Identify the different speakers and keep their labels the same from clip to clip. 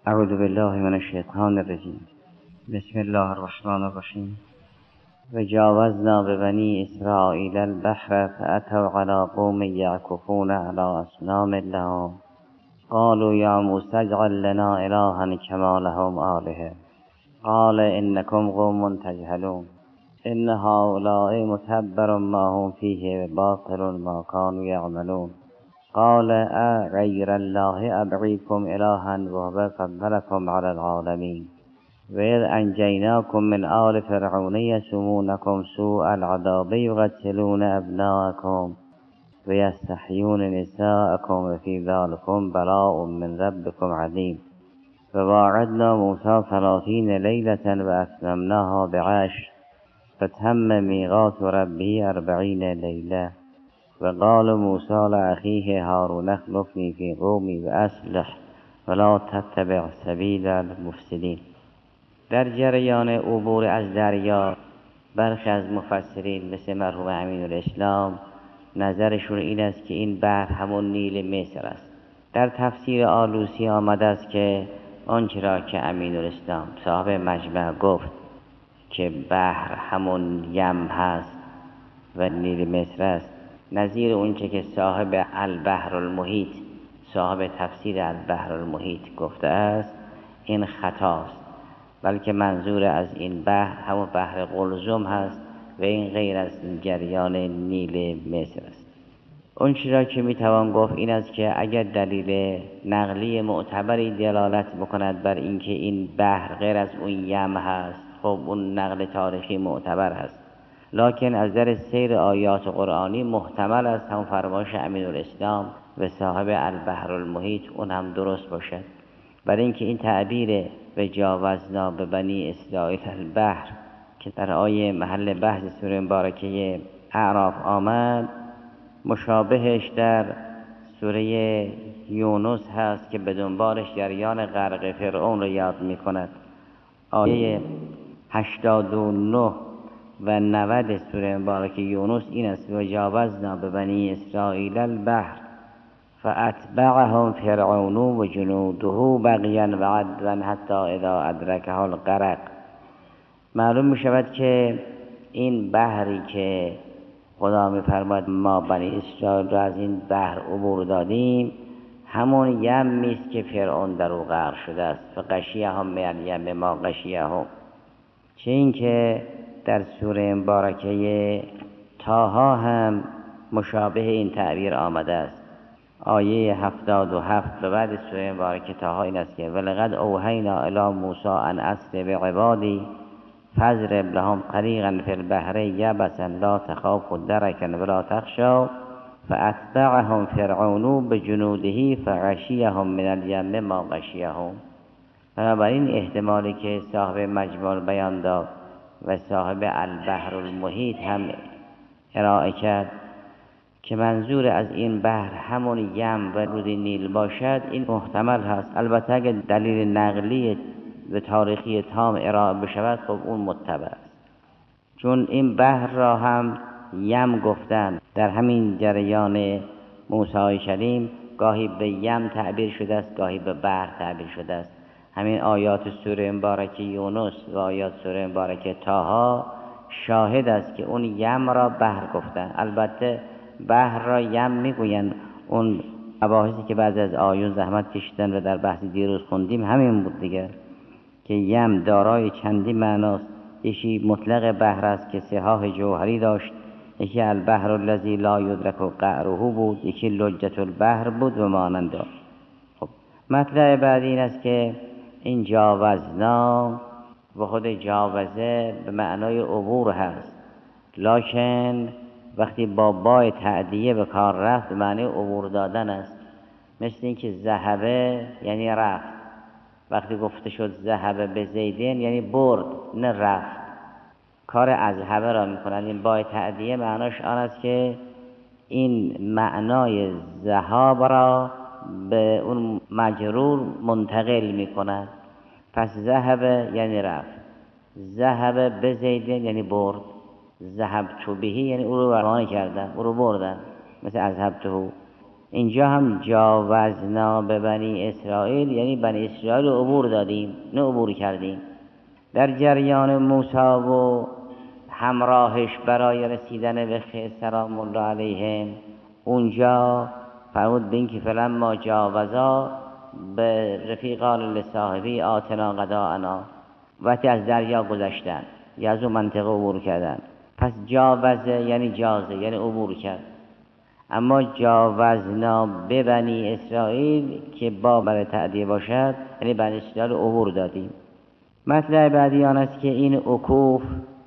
Speaker 1: اعوذ بالله من الشیطان الرجیم. بسم الله الرحمن الرحیم. وجاوزنا ببنی اسرائیل البحر فأتوا على قوم یعکفون على اصنام لهم قالوا یا موسی اجعل لنا إلها كما لهم آلهة قال إنكم قوم تجهلون إن هؤلاء متبر ما هم فيه باطل ما كانوا يعملون قال غير الله أبغيكم إلها وهو فضلكم على العالمين وإذ أنجيناكم من آل فرعون يسومونكم سوء العذاب يقتلون أبناءكم ويستحيون نساءكم وفي ذلكم بلاء من ربكم عظيم وواعدنا موسى 30 ليلة وأتممناها ب10 فتم ميقات ربه 40 ليلة وقال موسى لأخيه هارون اخلفني في قومي وأصلح ولا تتبع سبیل المفسدین. در جریان عبور از دریا برخی از مفسرین مثل مرحوم امین‌الاسلام نظرشون این است که این بحر همون نیل مصر است. در تفسیر آلوسی آمده است که آنچه را که امین‌الاسلام صاحب مجمع گفت که بحر همون یم هست و نیل مصر است، نظیر اونچه که صاحب البحر المحیط، صاحب تفسیر البحر المحیط گفته است، این خطاست، بلکه منظور از این بحر همون بحر قلزم هست و این غیر از جریان نیل مصر است. اون چیزی را که میتوان گفت این است که اگر دلیل نقلی معتبری دلالت بکند بر اینکه این بحر غیر از اون یم هست، خب اون نقل تاریخی معتبر هست، لکن از در سیر آیات قرآنی محتمل است هم فرمایش امین‌الاسلام و صاحب البحر المحیط اون هم درست باشد. برای اینکه این تعبیر و جاوزنا به بنی اسرائیل البحر که در آیه محل بحث سوره مبارکه اعراف آمد، مشابهش در سوره یونس هست که به دنبالش جریان غرق فرعون رو یاد می کند. آیه 89 و 90 سوره مبارکه یونس این است: و جاوزنا به بنی اسرائیل البحر فاتبعهم فرعون و جنوده بغیا و عدوا حتی اذا ادرکه الغرق. معلوم می شود که این بحری که خدا می فرماید ما بنی اسرائیل را از این بحر عبور دادیم، همون یمی است که فرعون در او غرق شده است. فغشیهم من الیم ما غشیهم. چه این که در سوره مبارکه طه هم مشابه این تعبیر آمده است. آیه 77 به بعد سوره مبارکه طه این است که ولقد اوحینا الی موسی ان اسر بعبادی فاضرب لهم طریقا فی البحر یبسا لا تخاف درکا ولا تخشی فاتبعهم فرعون بجنوده فغشیهم من الیم ما غشیهم. بنابراین احتمالی که صاحب مجموع بیان داد و صاحب البحر المحیط هم ارائه کرد که منظور از این بحر همون یم و رود نیل باشد، این محتمل هست. البته اگر دلیل نقلی و تاریخی تام ارائه بشود خب اون متبع است، چون این بحر را هم یم گفتن. در همین جریان موسی کریم گاهی به یم تعبیر شده است، گاهی به بحر تعبیر شده است. همین آیات سوره مبارکه یونس و آیات سوره مبارکه طه شاهد است که اون یم را بحر گفتن. البته بحر را یم میگوین. اون مباحثی که بعضی از آیون زحمت کشیدن و در بحث دیروز خوندیم همین بود دیگه، که یم دارای چندی معناست. یکی مطلق بحر است که صحاح جوهری داشت، یکی البحر الذی لا یدرک قعره بود، یکی لجة البحر بود و مانند. خب مطلب بعدی این است که این جاوزنا و خود جاوزه به معنای عبور هست، لکن وقتی با بای تعدیه به کار رفت به معنی عبور دادن است. مثل اینکه ذهبه یعنی رفت، وقتی گفته شد ذهبه به زیدین یعنی برد نه رفت. کار اذهبه را میکنند. این بای تعدیه معناش آن است که این معنای ذهاب را به اون مجرور منتقل میکند. پس ذهبه یعنی رفت، ذهبه به زیدین یعنی برد، ذهبت بهی یعنی او رو روانه کردن، او رو بردن، مثل اذهبته. اینجا هم جاوزنا به بنی اسرائیل یعنی بنی اسرائیل رو عبور دادیم، نه عبور کردیم. در جریان موسی و همراهش برای رسیدن به خضر سلام الله علیهم، اونجا فرمود به این که فلما جاوزا به رفیقان لصاحبی آتنا غداءنا، وقتی از دریا گذشتن یا از اون منطقه عبور کردن. پس جاوزه یعنی جازه، یعنی عبور کرد. اما جاوزنا به بنی اسرائیل که با برای تعدیه باشد یعنی بنی اسرائیل عبور دادیم. مطلب بعدی آن است که این عکوف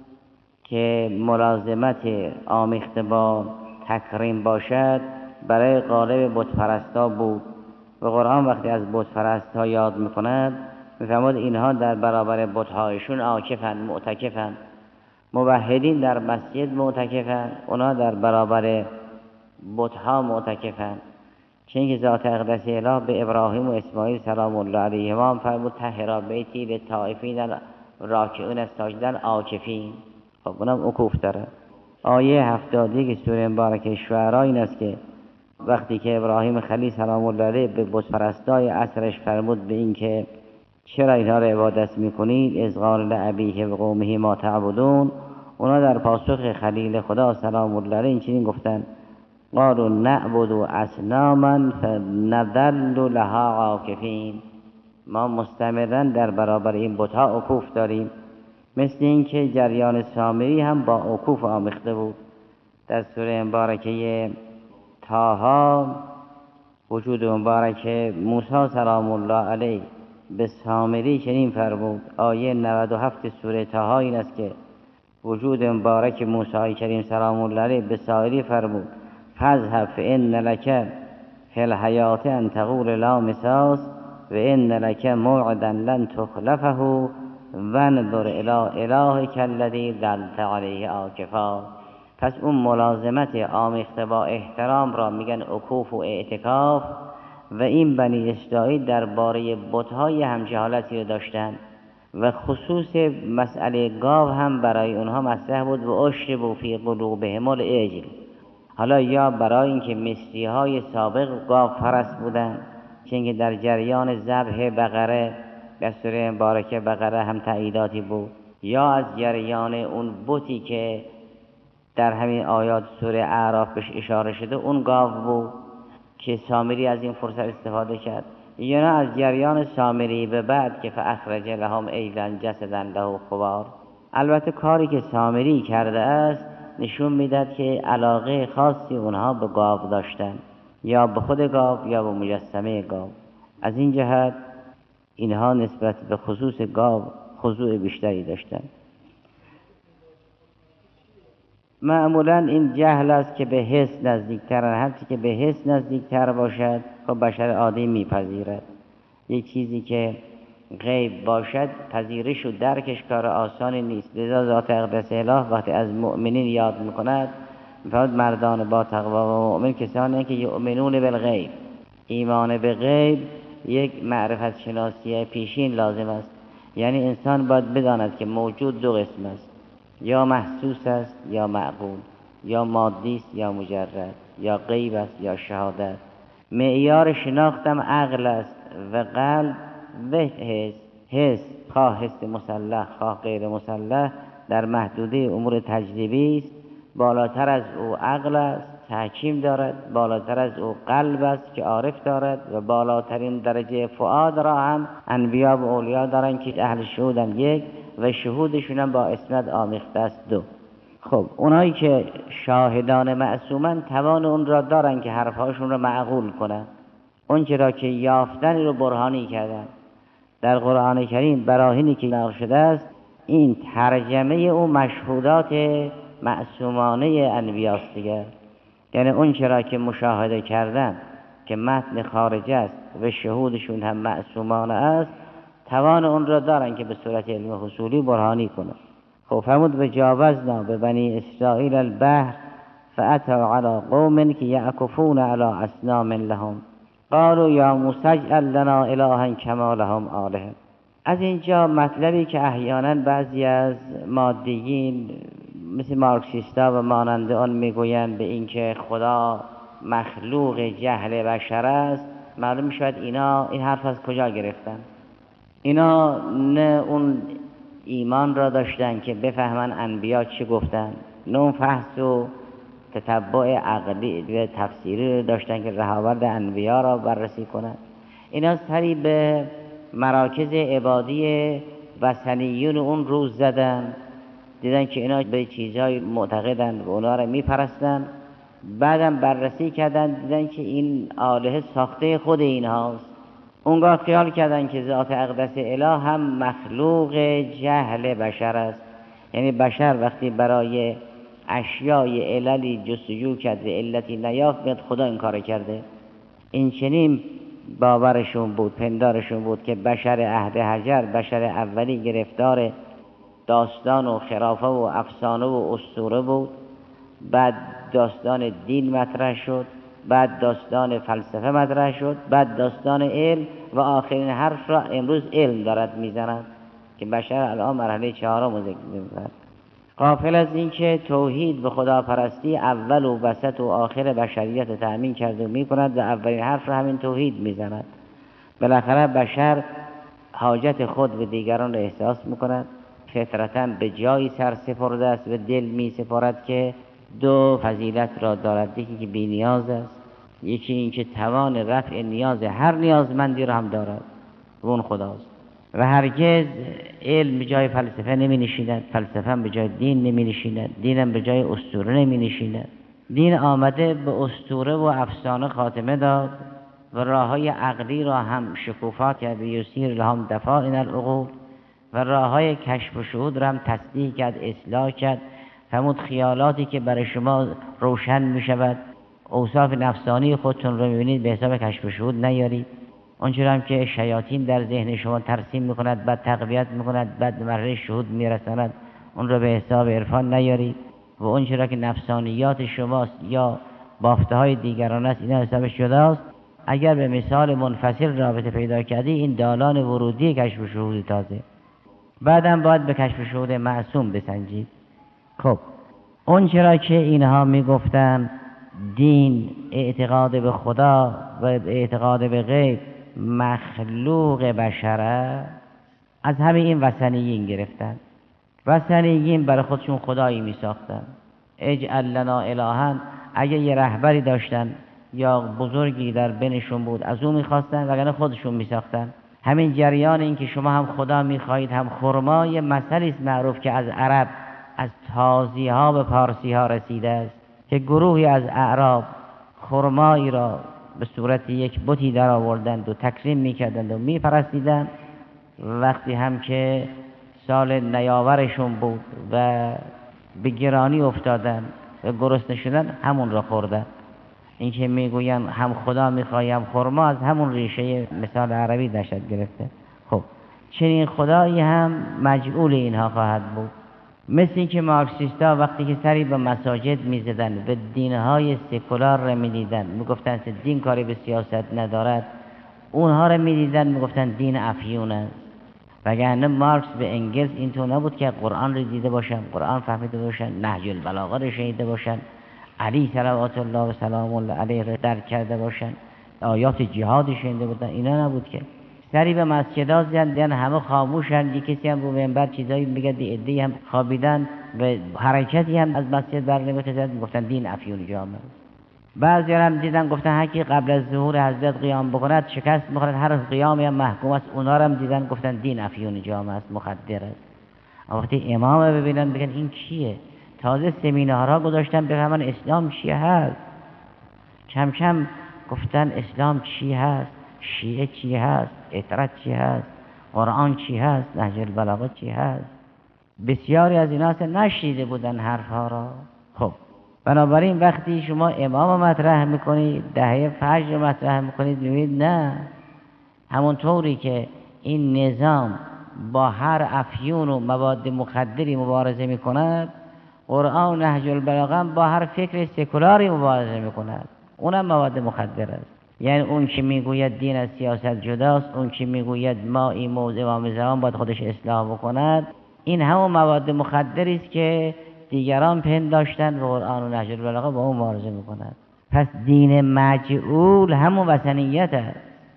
Speaker 1: که ملازمت آمیخته با تکریم باشد برای غالب بت‌پرستا بود و قرآن وقتی از بت‌پرستا یاد میکند میفرماد اینها در برابر بت‌هایشون عاکفند، معتکفند. موحدین در مسجد معتکفند، اونا در برابر بت‌ها معتکفند. چون که ذات اقدس اله به ابراهیم و اسماعیل سلام الله علیهما فرمود طهرا بیتی للطائفین راکعون الساجدین عاکفین. خب اونم عکوف داره. آیه 70 که سوره مبارکه شعراء این است که وقتی که ابراهیم خلیل سلام الله علیه به بت‌پرستای عصرش فرمود به این که چرا اینها را عبادت میکنید، اذ قال لابیه و قومه ما تعبدون، اونا در پاسخ خلیل خدا سلام الله علیه این چنین گفتن قالوا نعبد اصناما فنظل لها عاکفین. ما مستمرا در برابر این بت‌ها عکوف داریم. مثل این که جریان سامری هم با عکوف آمیخته بود. در سوره مبارکه طه وجود مبارک موسی سلام الله علیه به سامری چنین فرمود. آیه 97 سوره طه این است که وجود مبارک موسی کریم سلام الله علیه به سامری فرمود فاذهب فإن لك فی الحیاة ان تقول لا مساس و ان لك موعدا لن تخلفه وانظر الی الهک الذی ظلت علیه عاکفا. پس اون ملازمت آمیخته با احترام را میگن عکوف و اعتکاف. و این بنی اسرائیل درباره بت‌های هم جهالتی رو داشتن و خصوص مسئله گاو هم برای اونها مطرح بود و اشربوا فی قلوبهم العجل. حالا یا برای اینکه مصری‌های سابق گاو پرست بودن، چون که در جریان ذبح بقره در سوره مبارکه بقره هم تأییداتی بود، یا از جریان اون بتی که در همین آیات سوره اعراف بهش اشاره شده اون گاو بود که سامری از این فرصت استفاده کرد، یا نه از جریان سامری به بعد که فاخرج لهم عجلا جسدا له خوار. البته کاری که سامری کرده است نشون میداد که علاقه خاصی اونها به گاو داشتن، یا به خود گاو یا به مجسمه گاو. از این جهت اینها نسبت به خصوص گاو خضوع بیشتری داشتن. معمولا این جهل است که به حس نزدیکترن. هرچی که به حس نزدیکتر باشد خب بشر عادی میپذیرد. یک چیزی که غیب باشد پذیرش و درکش کار آسانی نیست. لذا ذات اقدس اله وقتی از مؤمنین یاد میکند میفرماید مردان با تقوا و مؤمن کسانی که یؤمنون بالغیب. ایمان به غیب یک معرفت شناسی پیشین لازم است. یعنی انسان باید بداند که موجود دو قسم است، یا محسوس است یا معقول، یا مادی است یا مجرد، یا غیب است یا شهادت. معیار شناختم عقل است و قلب و حس خواه حس مسلح خواه غیر مسلح در محدوده امور تجربی است. بالاتر از او عقل است تحکیم دارد، بالاتر از او قلب است که عارف دارد، و بالاترین درجه فؤاد را هم انبیا و اولیا دارند که اهل شهودن یک و شهودشون هم با اسناد آمیخته است دو. خب اونایی که شاهدان معصومن توان اون را دارن که حرفهاشون را معقول کنن، اون چرا که یافتن رو برهانی کردن. در قرآن کریم براهینی که نقل شده است این ترجمه اون مشهودات معصومانه انبیاست دیگه. یعنی اون چرا که مشاهده کردن که متن خارج است و شهودشون هم معصومانه است توان اون را دارن که به صورت علم حصولی برهانی کنن. خب فرمود و جاوزنا به بنی اسرائیل البحر فاتوا علی قوم که یعکفون علی اصنام لهم قالوا یا موسی اجعل لنا الها کما لهم آلهه. از اینجا مطلبی که احیانا بعضی از مادیین مثل مارکسیستا و مانند آن میگویند به اینکه خدا مخلوق جهل بشر است، معلوم شود اینا این حرف از کجا گرفتن. اینا نه اون ایمان را داشتن که بفهمن انبیا چی گفتن، نه اون فحص و تتبع عقلی و تفسیری رو داشتن که رهاورد انبیا را بررسی کنن. اینا سری به مراکز عبادی وثنیون اون روز زدن، دیدن که اینا به چیزهای معتقدن و اونا را میپرستن. بعدم بررسی کردن دیدن که این آلهه ساخته خود اینهاست. اونگاه خیال کردن که ذات اقدس اله هم مخلوق جهل بشر است. یعنی بشر وقتی برای اشیای عللی جستجو کرده علتی نیافت، میاد خدا این کار کرده. این چنین باورشون بود، پندارشون بود که بشر عهد حجر، بشر اولی گرفتار داستان و خرافه و افسانه و اسطوره بود. بعد داستان دین مطرح شد، بعد داستان فلسفه مطرح شد، بعد داستان علم و آخرین حرف را امروز علم دارد میزند که بشر الان مرحله 4 ذکر می‌کند. غافل از این که توحید به خداپرستی اول و وسط و آخر بشریت تأمین کرده میکند و اولین حرف را همین توحید میزند. بالاخره بشر حاجت خود به دیگران را احساس میکند، فطرتاً به جایی سر سپرده است و دل می سپارد که دو فضیلت را دارد، یکی که بی نیاز است، یکی این که توان رفع نیاز هر نیازمندی را هم دارد و اون خداست. و هرگز علم به جای فلسفه نمی نشیند، فلسفه هم به جای دین نمی نشیند، دین هم به جای اسطوره نمی نشیند. دین آمده به اسطوره و افسانه خاتمه داد و راههای عقلی را هم شکوفا کرد، یسیر لهم دفائن العقول، و راههای کشف و شهود را هم تصدیح کرد، اصلاح کرد. فرمود خیالاتی که برای شما روشن می شود، اوصاف نفسانی خودتون رو می بینید، به حساب کشف و شهود نیارید. آنچه هم که شیاطین در ذهن شما ترسیم می کند، بعد تقویت می کند، بعد به مرحله شهود می رساند، اون رو به حساب عرفان نیارید. و آنچه را که نفسانیات شماست یا بافته های دیگران است، اینا حسابش جداست. اگر به مثال منفصل رابطه پیدا کردی، این دالان ورودی کشف و شهود تازه. بعدم باید به کشف و شهود معصوم بسنجید. خب اون چرا که اینها میگفتن دین اعتقاد به خدا و اعتقاد به غیب مخلوق بشره، از همین این وثنیین گرفتن. وثنیین برای خودشون خدایی میساختن. اجعل لنا الها، اگه یه رهبری داشتن یا بزرگی در بینشون بود از اون میخواستن، وگرنه خودشون میساختن. همین جریان این که شما هم خدا میخواهید هم خرما، یه مسئله است معروف که از عرب، از تازی ها به پارسی ها رسیده است که گروهی از اعراب خرمایی را به صورت یک بتی در آوردند و تکریم میکردند و میپرستیدند. وقتی هم که سال نیاورشون بود و به گرانی افتادن و گرسنه شدن، همون را خوردن. این که میگوین هم خدا میخوای هم خرما، از همون ریشه مثال عربی داشت گرفته. خب چنین خدایی هم مجعول اینها خواهد بود. مثل این که مارکسیستا وقتی که سری به مساجد میزدن و دینهای سکولار را میدیدن، میگفتن که دین کاری به سیاست ندارد، اونها را میدیدن میگفتن دین افیون است. وگرنه مارکس به انگلس اینطور نبود که قرآن رو دیده باشن، قرآن فهمیده باشن، نهج البلاغه رو شنیده باشن، علی صلوات الله و سلام الله علیه رو درک کرده باشن، آیات جهاد شنیده بودن. اینا نبود که سری به مسجدها زدن، همه خاموشن، یک کسی هم رو منبر چیزایی میگه، عده‌ای هم خوابیدن و حرکتی هم از مسجد بر نمیخیزد، گفتن دین افیون جامعه. بعضی هم دیدن گفتن هر کی قبل از ظهور حضرت قیام بکند شکست میخورد، هر قیامی هم محکوم است. اونا هم دیدن گفتن دین افیون جامعه است، مخدر است. وقتی امام ببینن بگن این کیه، تازه سمینارها گذاشتن بفهمن اسلام چی هست. کم کم گفتن اسلام چی هست، شیعه چی هست، اطرت چی هست، قرآن چی هست، نهج البلاغه چی هست. بسیاری از اینا نشنیده بودن حرفها را. خب بنابراین وقتی شما امام مطرح میکنید، دهه فجر مطرح میکنید، میبینید نه، همونطوری که این نظام با هر افیون و مواد مخدری مبارزه میکند، قرآن و نهج البلاغه با هر فکر سکولاری مبارزه میکند، اونم مواد مخدر است. یعنی اون که میگوید دین از سیاست جداست، اون که میگوید ما این موضوع امام زمان باید خودش اصلاح بکند، این همون مواد مخدری است که دیگران پنداشتن و قرآن و نهج البلاغه با اون مبارزه میکند. پس دین مجعول همون وثنیت است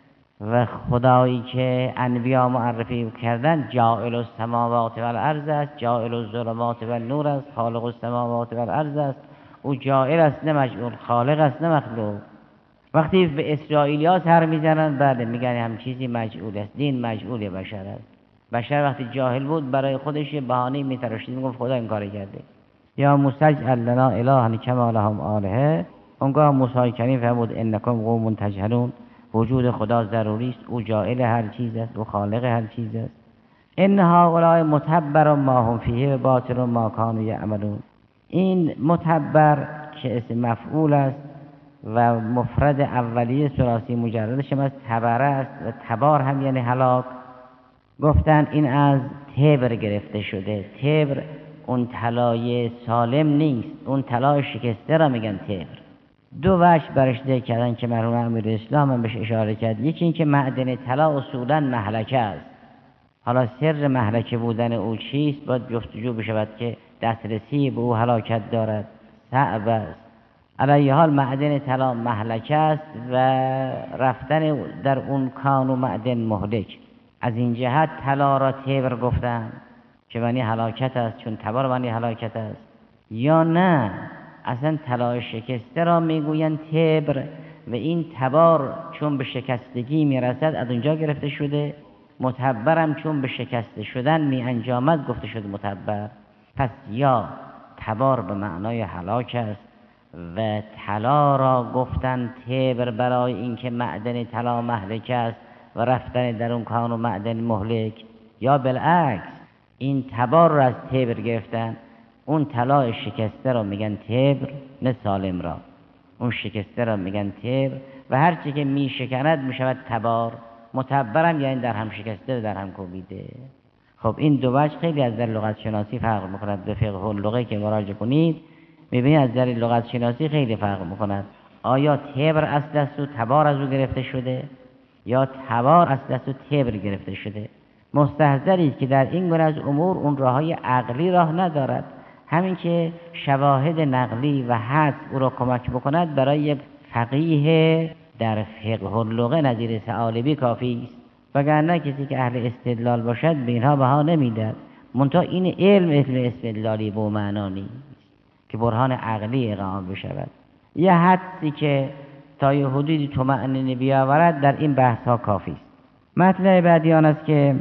Speaker 1: و خدایی که انبیا معرفی کردن جاعل السماوات و الارض است، جاعل الظلمات و النور است، خالق السماوات و الارض است. او جاعل است نه مجعول، خالق است نه مخلوق. وقتی به اسرائیلی ها سر میزنن بله میگن هم چیزی مجعول است، دین مجعول بشر است. بشر وقتی جاهل بود برای خودش یه بهانه‌ای میتراشید، میگفت خدا این کارو کرده. یا موسی اجعل لنا الها کما لهم آلهه. اونگاه موسی کریم فرمود انکم قوم تجهلون. وجود خدا ضروری است، او جاعل هر چیز است، او خالق هر چیز است. ان هؤلاء متبر ما هم فیه و باطل ما کانوا یعملون. این متبر که اسم مفعول است و مفرد اولیه ثلاثی مجردش هم از تبره است و تبار هم یعنی هلاک. گفتن این از تبر گرفته شده. تبر اون طلای سالم نیست، اون طلای شکسته را میگن تبر. دو وجه برش ذکر کردن که مرحوم امیرالاسلام هم بهش اشاره کرد. یکی این که معدن طلا اصولا مهلکه است. حالا سر مهلکه بودن او چیست؟ باید جستجو بشود که دسترسی به او هلاکت دارد، صعب است. علی حال معدن طلا مهلکه است و رفتن در اون کان و معدن مهلک. از این جهت طلا را تبر گفتن که معنی هلاکت است، چون تبر معنی هلاکت است. یا نه اصلا طلای شکسته را میگویند تبر و این تبار چون به شکستگی میرسد از اونجا گرفته شده. متبرم چون به شکسته شدن می انجامد گفته شده متبر. پس یا تبار به معنای هلاک است و طلا را گفتن تبر برای اینکه معدن طلا مهلک است و رفتن در اون کان و معدن مهلک، یا بالعکس این تبار را از تبر گرفتن. اون طلای شکسته را میگن تبر نه سالم را، اون شکسته را میگن تبر و هرچی که میشکند میشود تبار. متبرم یعنی در هم شکسته و در هم کوبیده. خب این دو وجه خیلی از در لغت شناسی فرق میکند. به فقه اللغه که مراجعه کنید میبینید از در لغت شناسی خیلی فرق میکند. آیا تبر اصل است و تبار از او گرفته شده یا تبار اصل است و تبر گرفته شده؟ مستحضری است که در این گونه از امور اون راههای عقلی راه ندارد. همین که شواهد نقلی و حدس او را کمک بکند برای فقیه در فقه اللغه نظیر ثعالبی کافی است. وگرنه کسی که اهل استدلال باشد به اینها بها نمیدهد. منتها این علم استدلالی به معنا نیست که برهان عقلی اقامه بشود. یه حدسی که تا یه حدودی طمأنینه بیاورد در این بحث ها کافی است. مطلب بعدی آن است که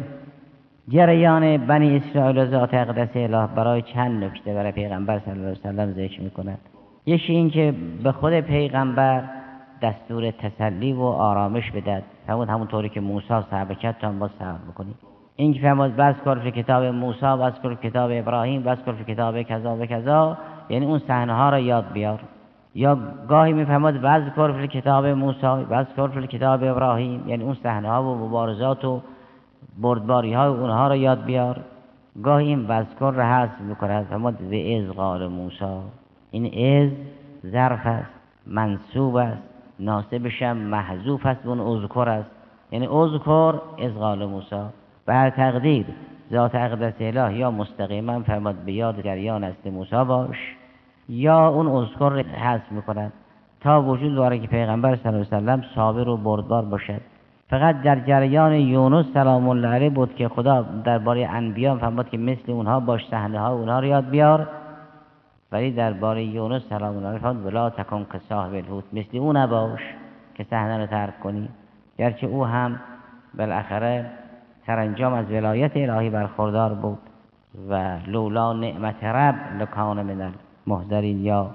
Speaker 1: جریان بنی اسرائیل و ذات اقدس اله برای چند نکته برای پیغمبر صلی الله علیه وسلم ذکر می‌کند. یکی این که به خود پیغمبر دستور تسلی و آرامش بدهد، همونطوری که موسی صبر کرد تا ما صبر بکنیم. این که فرمود بذکر فی کتاب موسی، بذکر فی کتاب ابراهیم، بذکر فی کتاب کذا و کذا، یعنی اون صحنه ها را یاد بیار. یا گاهی میفرماد بذکر فی کتاب موسی، بذکر فی کتاب ابراهیم، یعنی اون صحنه ها و مبارزات و بردباری های اونها را یاد بیار. گاهی این بذکر را حذف میکند، فرمود و اذ قال موسی. این اذ ظرف است، منصوب است، ناسبش هم محذوف است و اون اذکر است، یعنی اذکر اذ قال موسی. بر تقدیر ذات اقدس اله یا مستقیما فرمود به یاد جریان است موسی باش، یا اون اذکر را حذف میکند تا وجود داره که پیغمبر صلی الله علیه و سلم صابر و بردبار باشد. فقط در جریان یونس سلام الله علیه بود که خدا درباره انبیا فرمود که مثل اونها باش، صحنه ها اونها رو یاد بیار. ولی درباره یونس سلام الله علیه فرمود ولا تکن کصاحب الحوت، مثل اون نباش که صحنه رو ترک کنی. گرچه او هم بالاخره سرانجام از ولایت الهی برخوردار بود و لولا نعمت رب لکان من المحضرین یا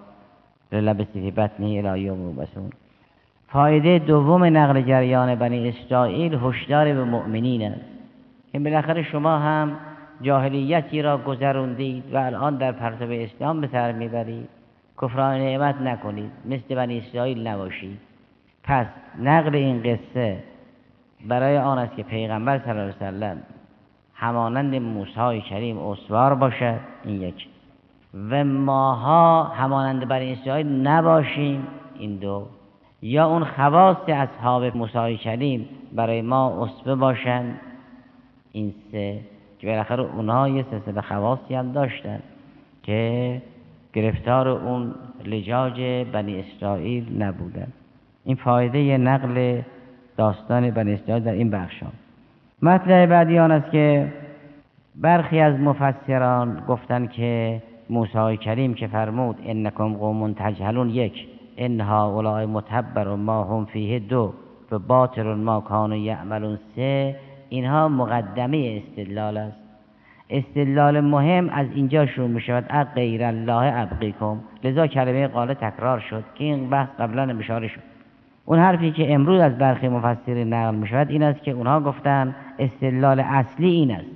Speaker 1: للبث فی بطنه الی یوم یبعثون. فایده دوم نقل جریان بنی اسرائیل هشدار به مؤمنین است که بالاخره شما هم جاهلیتی را گذروندید و الان در پرتو اسلام به سر میبرید. کفران نعمت نکنید، مثل بنی اسرائیل نباشید. پس نقل این قصه برای آن است که پیغمبر صلی الله علیه وسلم همانند موسی کریم استوار باشد، این یک، و ماها همانند بنی اسرائیل نباشیم، این دو. یا اون خواص اصحاب موسی کریم برای ما اسوه باشند، این سه، که بالاخره اونها یه سلسله خواصی هم داشتن که گرفتار اون لجاج بنی اسرائیل نبودند. این فایده نقل داستان بنی اسرائیل در این بخش. مطلب بعدی آن است که برخی از مفسران گفتند که موسی کریم که فرمود انکم قوم تجهلون، یک، ان هؤلاء متبر ما هم فیه، دو، و باطل ما کانوا یعملون، سه، اینها مقدمه استدلال است. استدلال مهم از اینجا شروع می شود، غیر الله ابغیکم، لذا کلمه قال تکرار شد که این بحث قبلا اشاره شد. اون حرفی که امروز از برخی مفسرین نقل می شود این است که اونها گفتن استدلال اصلی این است،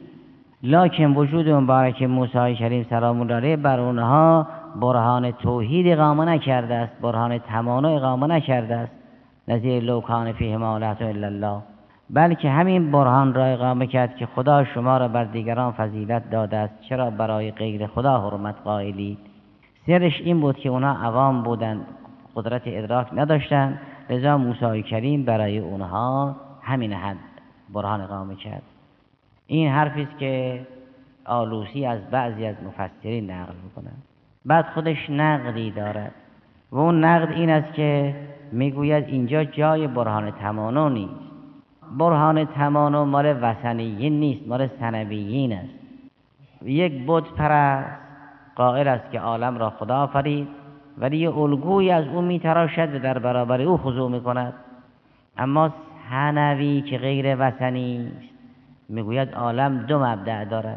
Speaker 1: لکن وجود مبارک موسی کریم سلام الله علیه بر اونها برهان توحید اقامه نکرده است، برهان تمانا اقامه نکرده است، نظیر لو کان فیهما آلهة الا الله، بلکه همین برهان را اقامه کرد که خدا شما را بر دیگران فضیلت داده است، چرا برای غیر خدا حرمت قائلید. سرش این بود که اونها عوام بودند، قدرت ادراک نداشتند، لذا موسی کریم برای اونها همین حد برهان اقامه کرد. این حرفی است که آلوسی از بعضی از مفسرین نقل می‌کنند. بعد خودش نقدی دارد و اون نقد این است که میگوید اینجا جای برهان تمانا نیست. برهان تمانا مال وثنیین نیست، مال ثنویین است. یک بت پرست قائل است که عالم را خدا آفرید، ولی یه الگویی از او میتراشد و در برابر او خضوع میکند. اما ثنوی که غیر وثنی است میگوید عالم دو مبدأ دارد.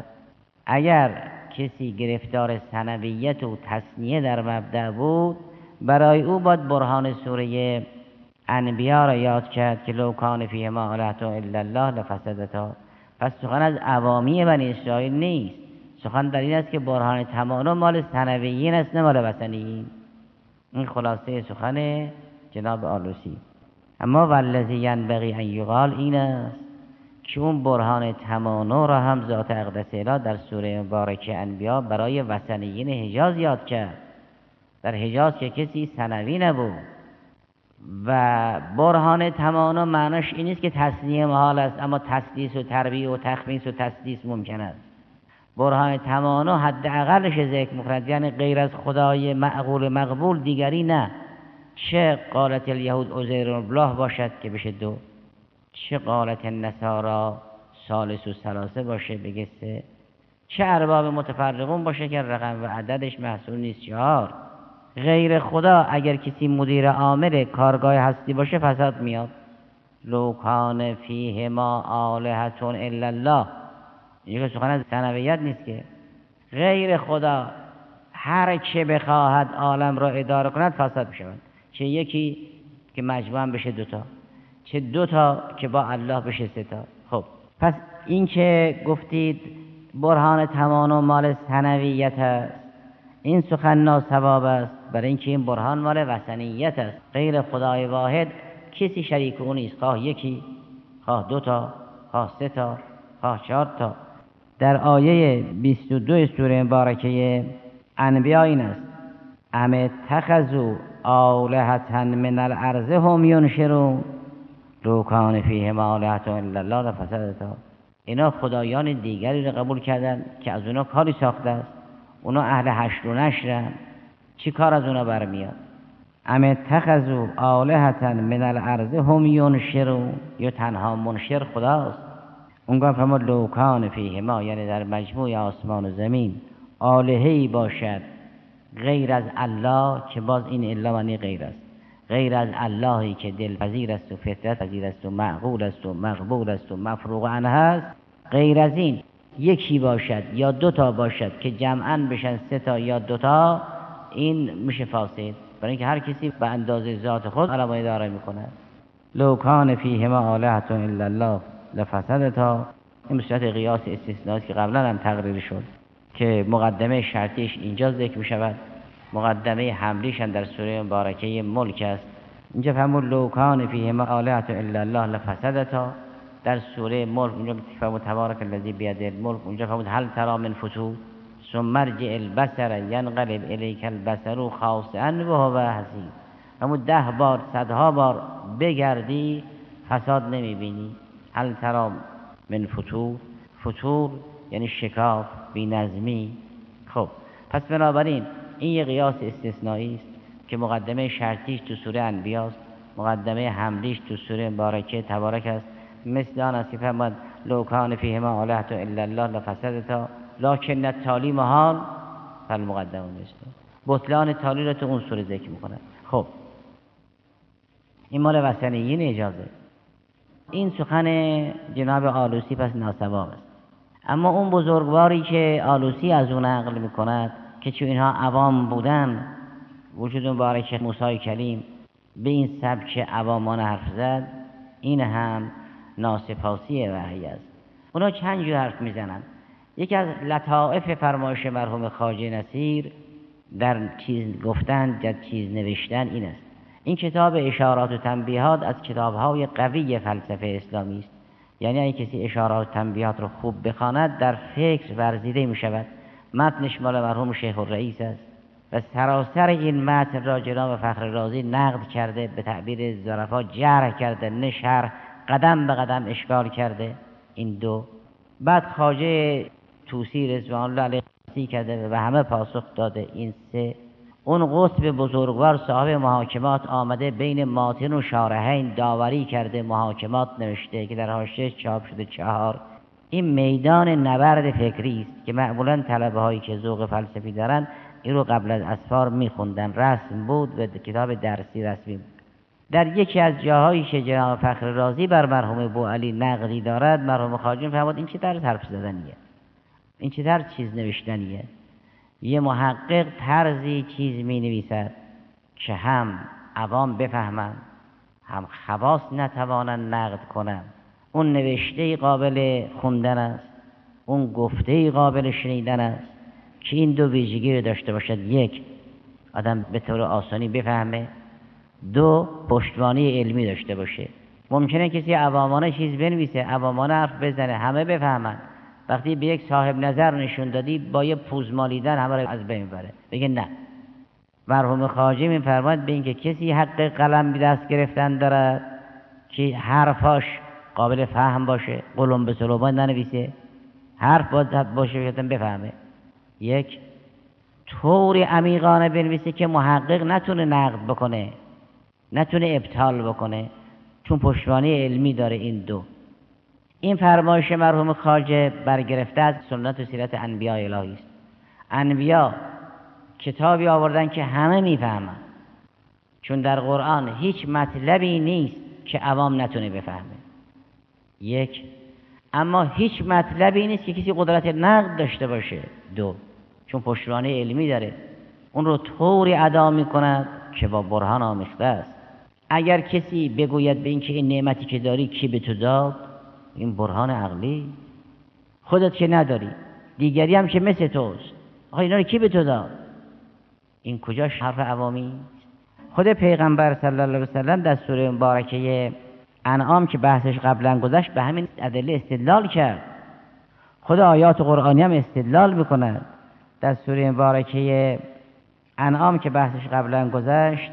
Speaker 1: اگر کسی گرفتار ثنویت و تثنیه در مبدأ بود، برای او باید برهان سوره انبیا را یاد کرد که لو کان فیهما آلهة الا الله لفسدتا. پس سخن از عوامی بنی اسرائیل نیست، سخن در این است که برهان تمانا مال ثنویین است نه مال وثنیین. این خلاصه سخن جناب آلوسی. اما والذی ینبغی ان یقال این است که اون برهان تمانا را هم ذات اقدس اله در سوره مبارکه انبیا برای وثنیین حجاز یاد کرد، در حجاز که کسی ثنوی نبود. و برهان تمانا معناش این نیست که تثنیه محال است اما تثلیث و تربیع و تخمیس و تسدیس ممکن است. برهان تمانا حداقلش ذکر می‌کند، یعنی غیر از خدای معقول مقبول دیگری نه. چه قالت الیهود عزیر الله باشد که بشه دو، چه قالت النصارى ثالث و ثلاثه باشه بگه سه، چه ارباب متفرقون باشه که رقم و عددش محصول نیست چهار. غیر خدا اگر کسی مدیر عامل کارگاه هستی باشه فساد میاد. لو کان فیهما آلهة الا الله، این سخن از ثنویت نیست که غیر خدا هر چه بخواهد عالم را اداره کند فساد میشود. چه یکی که مجموعاً بشه دوتا، چه دوتا که با الله بشه سه تا. خب پس این که گفتید برهان تمانا مال ثنویت است، این سخن ناصواب است، برای اینکه این برهان مال وثنیت است. غیر خدای واحد کسی شریک او نیست، خواه یکی، خواه دوتا، خواه سه تا، خواه چهار تا. در آیه 22 سوره مبارکه انبیا این است ام اتخذوا آلهة من الارض هم ینشرون لو کان فیهما آلهة الا الله لفسدتا. اینا خدایان دیگری رو قبول کردن که از اونا کاری ساخته است، اونا اهل حشر و نشرن، چی کار از اونا برمیاد؟ ام اتخذوا آلهة من الارض هم ینشرون، یا تنها منشر خداست. اونگاه فرمود لو کان فیهما، یعنی در مجموع آسمان و زمین آلهه‌ای باشد غیر از الله، که باز این الا معنی غیر است، غیر از اللهی که دلپذیر است و فطرت پذیر است و معقول است و مقبول است و مفروغ عنه است، غیر از این یکی باشد یا دوتا باشد که جمعاً بشن سه تا یا دوتا، این میشه فاسد، برای اینکه هر کسی به اندازه ذات خود عالم اداره میکنه. لو کان فیهما آلهة الا الله لفسدتا. این صورت قیاس استثنایی که قبلا هم تقریر شد که مقدمه شرطیش اینجا ذکر میشود، مقدمه حملیش هم در سوره مبارکه ملک است. اینجا فرمود لو کان فیهما آلهة الا الله لفسدتا. در سوره ملک اونجا فرمود تبارک الذی بیده الملک، اونجا فرمود هل تری من فطور ثم ارجع البصر ینقلب الیک البصر خاسئا وهو حسیر. فرمود 10 بار 100 بار بگردی فساد نمیبینی. هل تری من فطور، فطور یعنی شکاف، بی نظمی. خب پس بنابراین
Speaker 2: این یه قیاس استثنایی است که مقدمه شرطیش تو سوره انبیاء است، مقدمه حملیش تو سوره مبارکه تبارک است. مثل آن است که فرمود لو کان فیهما آلهة الا الله لفسدتا لکن التالی محال فالمقدم مثله. بطلان تالی رو تو اون سوره ذکر میکنه. خب این مال وثنیین اجازه. این سخن جناب آلوسی پس ناسواب است. اما اون بزرگواری که آلوسی از اون نقل میکند که چون اینها عوام بودن، وجود مبارک موسی کلیم به این سبک عوامانه حرف زد، این هم ناسپاسی وحی است. اونا چند جور حرف میزنن. یکی از لطائف فرمایش مرحوم خواجه نصیر در چیز گفتن در چیز نوشتن این است. این کتاب اشارات و تنبیهات از کتاب‌های قوی فلسفه اسلامی است. یعنی اگه کسی اشارات و تنبیهات رو خوب بخواند در فکر ورزیده می شود. متنش مال مرحوم شیخ الرئیس است و سراسر این متن را جناب فخر رازی نقد کرده، به تعبیر ظرفا جرح کرده، نه شرح، قدم به قدم اشکال کرده. این دو. بعد خواجه طوسی رضوان الله علیه قصی کرده و همه پاسخ داده. این سه. اون قطب بزرگوار صاحب محاکمات آمده بین ماتن و شارحین داوری کرده، محاکمات نوشته که در حاشیه چاپ شده 4. این میدان نبرد فکری است که معمولا طلبه هایی که ذوق فلسفی دارن این رو قبل از اسفار میخوندن، رسم بود و کتاب درسی رسمی بود. در یکی از جاهایی که جناب فخر رازی بر مرحوم بوعلی نقدی دارد، مرحوم خواجه فرمود این چه طرز حرف زدنیه، این چه طرز چیز نوشتنیه. یه محقق طرزی چیز می نویسد که هم عوام بفهمن، هم خواص نتوانن نقد کنن. اون نوشته قابل خوندن است، اون گفته قابل شنیدن است که این دو ویژگی رو داشته باشد: یک، آدم به طور آسانی بفهمه، دو، پشتوانه علمی داشته باشه. ممکنه کسی عوامانه چیز بنویسه، عوامانه حرف بزنه، همه بفهمن، وقتی به یک صاحب نظر نشون دادی با یه پوز مالیدن همه رو از بین میبره. بگه نه. مرحوم خواجه میفرماید به اینکه کسی حق قلم به دست گرفتن دارد که حرفاش قابل فهم باشه، قلم به سلوبان ننویسه، حرف باید باشه که بفهمه. یک، طوری عمیقانه بنویسه که محقق نتونه نقد بکنه، نتونه ابطال بکنه، چون پشتوانه علمی داره. این دو. این فرمایش مرحوم خواجه برگرفته از سنت و سیرت انبیاء الهی است. انبیاء کتابی آوردن که همه میفهمن، چون در قرآن هیچ مطلبی نیست که عوام نتونه بفهمه. یک. اما هیچ مطلبی نیست که کسی قدرت نقد داشته باشه. دو. چون پشتوانه علمی داره، اون رو طوری ادا میکند که با برهان آمیخته است. اگر کسی بگوید به این که این نعمتی که داری کی به تو داد، این برهان عقلی. خودت که نداری، دیگری هم که مثل توست، آخه اینا رو کی به تو داد؟ این کجاش حرف عوامی؟ خود پیغمبر صلی الله علیه و سلم در سوره مبارکه انعام که بحثش قبلا گذشت به همین ادله استدلال کرد. خود آیات قرآنی هم استدلال میکنند. در سوره مبارکه انعام که بحثش قبلا گذشت،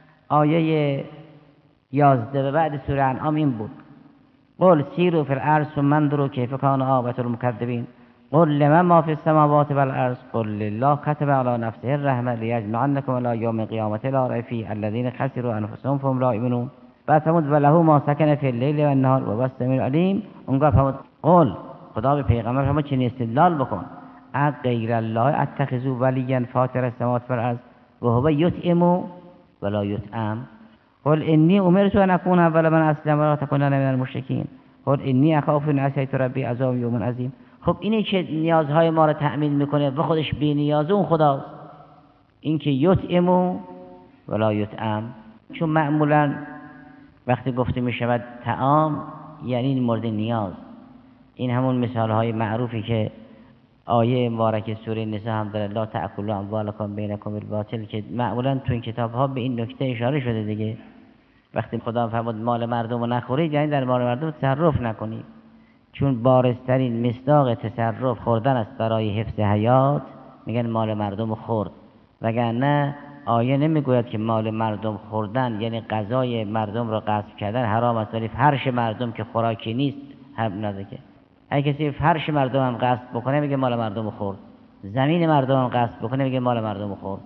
Speaker 2: آیه 11 و بعد سوره انعام این بود: قل سیروا فی الارض ثم انظروا کیف کان عاقبة المکذبین قل لمن ما فی السماوات والارض قل لله كتب على نفسه الرحمة لیجمعنکم الی یوم القیامة لا ریب فیه الذین خسروا انفسهم فهم لا یؤمنون. بعد فرمود و له ما سکن فی اللیل و النهار و هو السمیع العلیم. اونجا فرمود قل، خدا به پیغمبر فرمود چنین استدلال بکن: غیر الله اتخذوا ولیا فاطر السماوات والارض و هو یطعم ولا یطعم قل انی امرت ان اکون اول من اسلم ولا تکونن من المشرکین قل انی اخاف ان عصیت ربی عذاب یوم عظیم. خب اینی که نیازهای ما رو تأمین میکنه و خودش بی نیازه اون خداست. این که یطعم ولا یطعم، چون معمولا وقتی گفته میشود طعام یعنی مورد نیاز. این همون مثال های معروفی که آیه مبارک سوره نساء هم داره: لا تأکلوا اموالکم بینکم بالباطل، که معمولا تو این کتاب ها به این نکته اشاره شده دیگه. وقتی خدا فرمود مال مردم رو نخورید، یعنی در مال مردم تصرف نکنید، چون بارزترین مصداق تصرف خوردن است برای حفظ حیات. میگن مال مردم خورد، وگرنه آیه نمیگوید که مال مردم خوردن یعنی غذای مردم رو غصب کردن حرام است، ولی فرش مردم که خوراکی نیست هم نداره. اگه کسی فرش مردم هم غصب بکنه میگه مال مردم خورد، زمین مردم هم غصب بکنه میگه مال مردم خورد.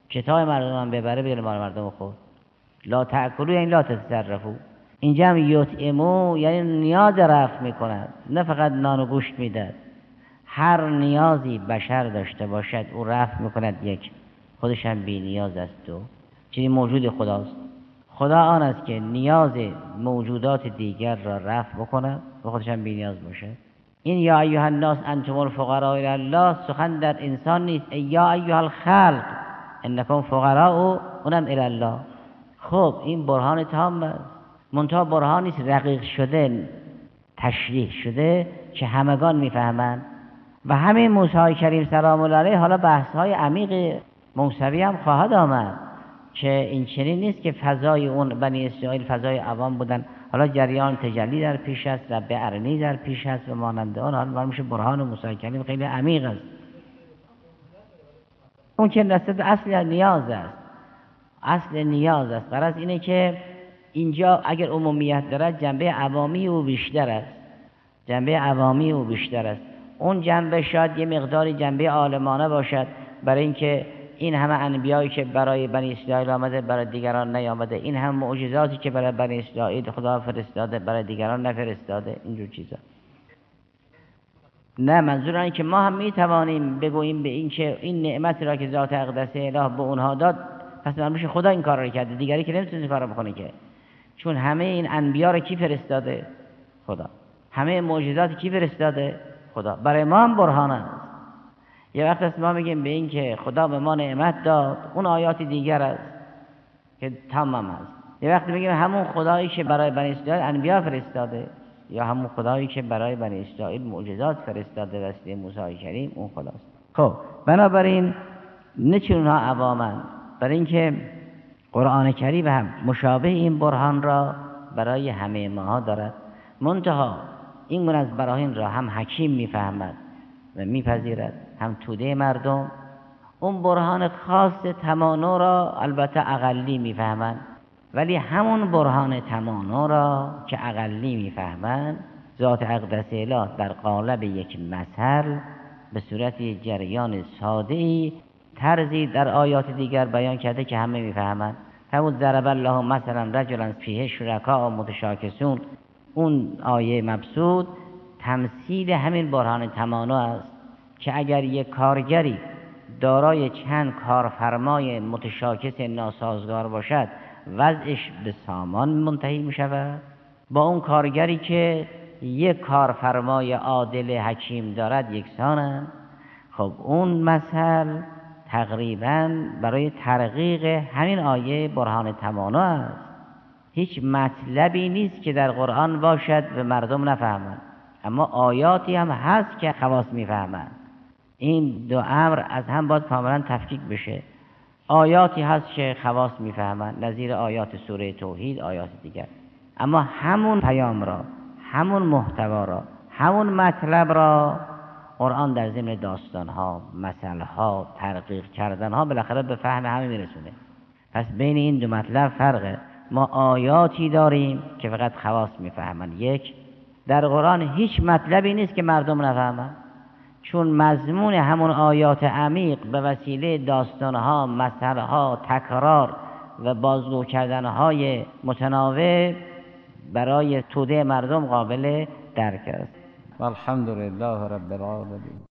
Speaker 2: کتاب مردم هم ببره بدون مال مردم خورد. لا تأکلوا یعنی لا تتصرفوا. اینجا هم یطعمو یعنی نیاز رفع میکند، نه فقط نان و گوشت میدهد. هر نیازی بشر داشته باشد او رفع میکند. یک، خودش هم بی نیاز است. دو، چیزی موجود خداست. خدا آن است که نیاز موجودات دیگر را رفع بکند و خودش هم بی نیاز باشد. این یا ایها الناس انتم الفقراء الی الله سخن در انسان نیست. یا ایها الخلق انکم فقراء اونم الی الله. خب این برهان تام است، منتها برهانی است رقیق شده، تشریح شده که همگان میفهمند. و همین موسی کریم سلام الله علیه حالا بحث‌های عمیق موسوی هم خواهد آمد که این چنین نیست که فضای اون بنی اسرائیل فضای عوام بودن، حالا جریان تجلی در پیش است، رب ارنی در پیش است و مانند آن. حالا میشه برهان موسی کریم خیلی عمیق است. اون که نسبت اصل نیاز است، اصل نیاز است. غرض اینه که اینجا اگر عمومیت دارد جنبه عوامی او بیشتر است، جنبه عوامی او بیشتر است. اون جنبه شاید یه مقداری جنبه عالمانه باشد، برای اینکه این همه انبیایی که برای بنی اسرائیل آمده برای دیگران نیامده، این هم معجزاتی که برای بنی اسرائیل خدا فرستاده برای دیگران نفرستاده، اینجور چیزا. نه، منظور اینه که ما هم میتوانیم بگوییم به این که این نعمت را که ذات اقدس اله به اونها داد، پس معلومه خدا این کار را کرده، دیگری که نمیتونه این کار را بکنه که. چون همه این انبیا را کی فرستاده؟ خدا. همه معجزات کی فرستاده؟ خدا. برای ما هم برهان است. یه وقت است ما میگیم به این که خدا به ما نعمت داد، اون آیات دیگر است که تمام است. یه وقت میگیم همون خدایی که برای بنی اسرائیل انبیا فرستاده، یا همون خدایی که برای بنی اسرائیل معجزات فرستاده واسطه موسی کریم، اون خداست. خب بنابراین نه چون اونها عوامند، برای اینکه قرآن کریم هم مشابه این برهان را برای همه ماها دارد. منتها این گونه از براهین را هم حکیم میفهمد و میپذیرد، هم توده مردم. اون برهان خاص تمانو را البته اقلی میفهمند، ولی همون برهان تمانو را که اقلی میفهمند، ذات اقدس اله در قالب یک مثل به صورت جریان ساده‌ای طرزی در آیات دیگر بیان کرده که همه میفهمند. همون ضرب الله مثلا رجلا فیه شرکاء متشاکسون، اون آیه مبسوط تمثیل همین برهان تمانو است که اگر یک کارگری دارای چند کارفرمای متشاکس ناسازگار باشد، وضعش به سامان منتهی می شود. با اون کارگری که یک کارفرمای عادل حکیم دارد یکسانند. خب اون مثل تقریباً برای ترقیق همین آیه برهان تمانو است. هیچ مطلبی نیست که در قرآن باشد و مردم نفهمند، اما آیاتی هم هست که خواص میفهمند. این دو امر از هم باید کاملا تفکیک بشه. آیاتی هست که خواص میفهمند، نظیر آیات سوره توحید، آیات دیگر، اما همون پیام را، همون محتوا را، همون مطلب را قرآن در ضمن داستانها، مثلها، ترقیق کردنها بالاخره به فهم همه میرسونه. پس بین این دو مطلب فرقه. ما آیاتی داریم که فقط خواص میفهمند. یک، در قرآن هیچ مطلبی نیست که مردم نفهمند، چون مضمون همون آیات عمیق به وسیله داستانها، مثلها، تکرار و بازگو کردنهای متناوب برای توده مردم قابل درک است. والحمد لله رب العالمین.